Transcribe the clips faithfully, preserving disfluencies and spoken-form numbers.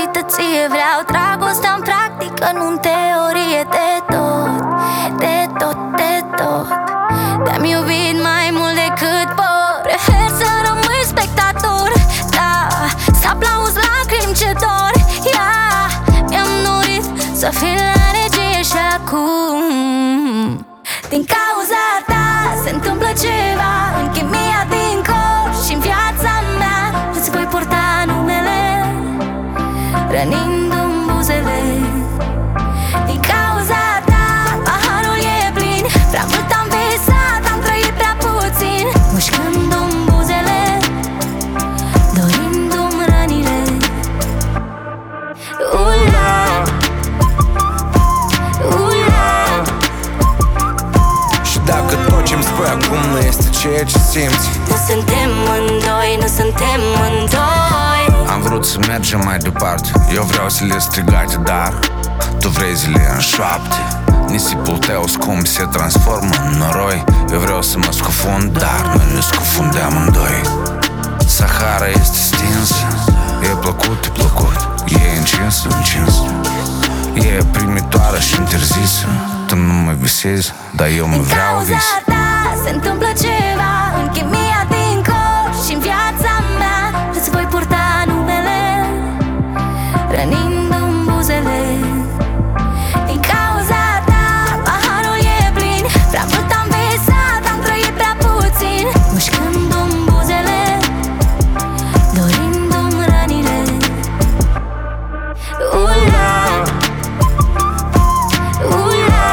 uite ție vreau dragostea în practică, nu în teorie. De tot, de tot, de tot te-am iubit mai mult decât pot. Prefer să rămâi spectator, da, să aplauzi lacrimi ce dor. Yeah, mi-am dorit să fii la regie și acum din cauza ta se întâmplă ceva în chimia din corp și în viața mea. Îți voi purta numele rănindu-mi buzele. Din cauza ta paharul e plin, prea mult am visat, am trăit prea puțin, mușcându-mi buzele, dorindu-mi rănile. Ula, ula. Și dacă tot ce-mi spui acum nu este ceea ce simți, nu suntem mândoi, nu suntem mândoi. am vrut să mergem mai departe, eu vreau să le strigate, dar tu vrei să le înșoapte. Nisipul tău scump se transformă în noroi. Eu vreau să mă scufund, dar noi ne scufundăm amândoi. Sahara este stinsă, e plăcut, e plăcut, e încins, încins, e primitoare și interzisă. Tu nu mă visezi, dar eu mă vreau vis. Din cauza ta se întâmplă ceva în chimia din corp și în viața mea. Îți voi purta numele rănindu-mi buzele. Din cauza ta paharul e plin, prea mult am visat, am trăit prea puțin, mușcându-mi buzele, dorindu-mi rănile. Ula, ula.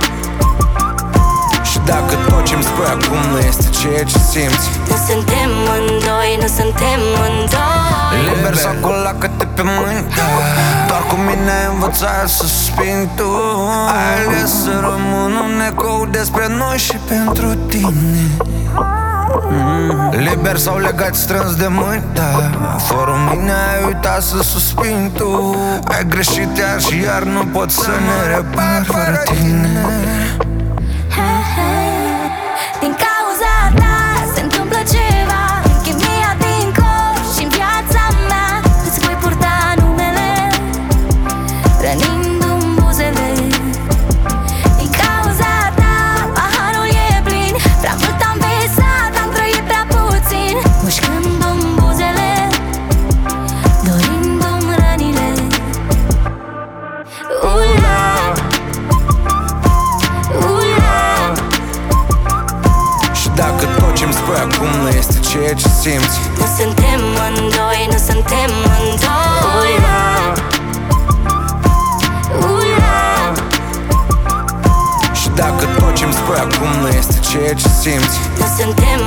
Și dacă tot ce-mi spui acum nu este ceea ce simți, nu suntem mândoi, nu suntem mândoi. liber sau colacă-te pe mâini, doar cu mine ai învățat să suspini tu. Ai ales să rămân un ecou despre noi și pentru tine. mm. Liber sau legat strâns de mâini, da, fără mine ai uitat să suspini tu. Ai greșit iar și iar, nu pot să ne repar fără tine. Din cauza ta se întâmplă ceva în chimia din corp și în viața mea. Îți voi purta numele rănindu-mi buzele. Din cauza ta paharul e plin, prea mult am visat, am trăit prea puțin, mușcându-mi buzele, dorindu-mi rănile. Ula, ula. Și dacă tot ce-mi spui acum nu este ceea ce simți, nu suntem mândoi, nu suntem mândoi. Ula, ula. și dacă tot ce-mi spui acum nu este ceea ce simți, nu suntem